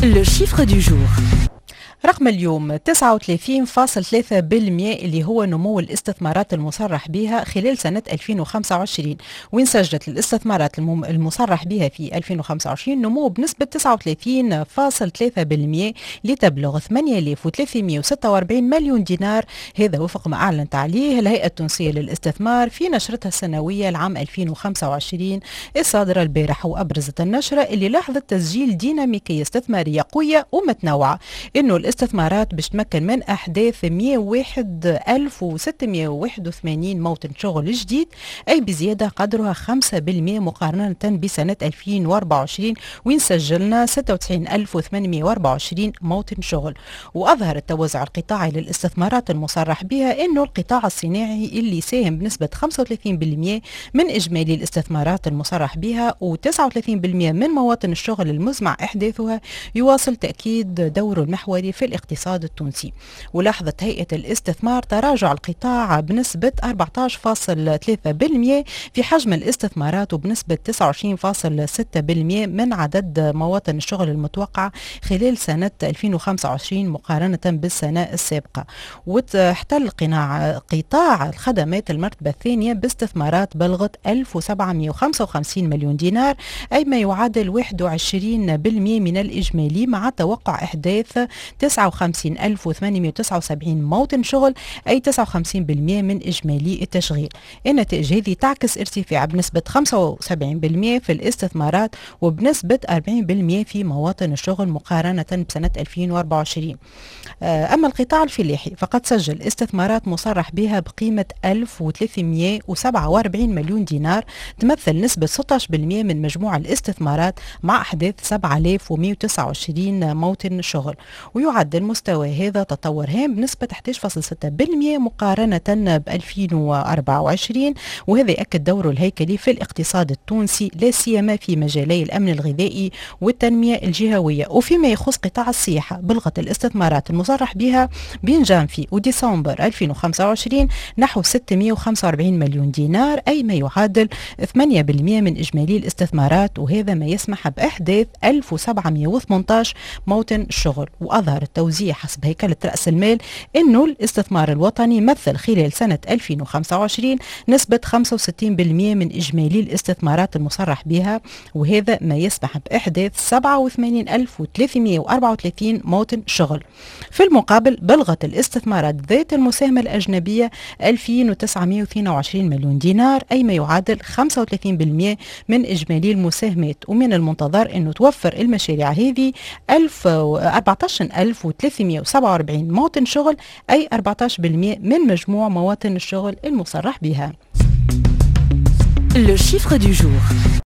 Le chiffre du jour. رقم اليوم 39.3% اللي هو نمو الاستثمارات المصرح بها خلال سنة 2025، وين سجلت الاستثمارات المصرح بها في 2025 نمو بنسبة 39.3% لتبلغ 8346 مليون دينار. هذا وفق ما أعلنت عليه الهيئة التونسية للاستثمار في نشرتها السنوية العام 2025 الصادرة البارح، وأبرزت النشرة اللي لاحظت تسجيل ديناميكية استثمارية قوية ومتنوعة، إنه الاستثمارات باش تمكن من أحداث 101,681 موطن شغل جديد، أي بزيادة قدرها 5% مقارنة بسنة 2024 وين سجلنا 96,824 موطن شغل. وأظهر التوزع القطاعي للاستثمارات المصرح بها إنه القطاع الصناعي اللي ساهم بنسبة 35% من إجمالي الاستثمارات المصرح بها، و39% من مواطن الشغل المزمع إحداثها يواصل تأكيد دوره المحوري في الاقتصاد التونسي. ولاحظت هيئة الاستثمار تراجع القطاع بنسبة 14.3% في حجم الاستثمارات، وبنسبة 29.6% من عدد مواطن الشغل المتوقع خلال سنة 2025 مقارنة بالسنة السابقة. وتحتل قطاع الخدمات المرتبة الثانية باستثمارات بلغت 1755 مليون دينار، أي ما يعادل 21% من الإجمالي، مع توقع إحداث 59,879 موطن شغل، أي 59% من إجمالي التشغيل. النتائج هذه تعكس ارتفاع بنسبة 75% في الاستثمارات وبنسبة 40% في مواطن الشغل مقارنة بسنة 2024. أما القطاع الفلاحي فقد سجل استثمارات مصرح بها بقيمة 1347 مليون دينار، تمثل نسبة 16% من مجموع الاستثمارات، مع أحداث 7129 موطن شغل. ويعد مستوى هذا تطور هام بنسبة 11.6% مقارنة ب 2024، وهذا يأكد دوره الهيكلي في الاقتصاد التونسي، لا سيما في مجالي الأمن الغذائي والتنمية الجهوية. وفيما يخص قطاع السياحة بلغت الاستثمارات المصرح بها بين جانفي وديسمبر 2025 نحو 645 مليون دينار، أي ما يعادل 8% من إجمالي الاستثمارات، وهذا ما يسمح بإحداث 1718 موطن شغل. وأظهر التوزيع حسب هيكلة رأس المال أنه الاستثمار الوطني مثل خلال سنة 2025 نسبة 65% من إجمالي الاستثمارات المصرح بها، وهذا ما يسمح بإحداث 87,334 موطن شغل. في المقابل بلغت الاستثمارات ذات المساهمة الأجنبية 2922 مليون دينار، أي ما يعادل 35% من إجمالي المساهمات. ومن المنتظر أنه توفر المشاريع هذه 14,347 موطن شغل، أي 14% من مجموع مواطن الشغل المصرح بها. Le chiffre du jour.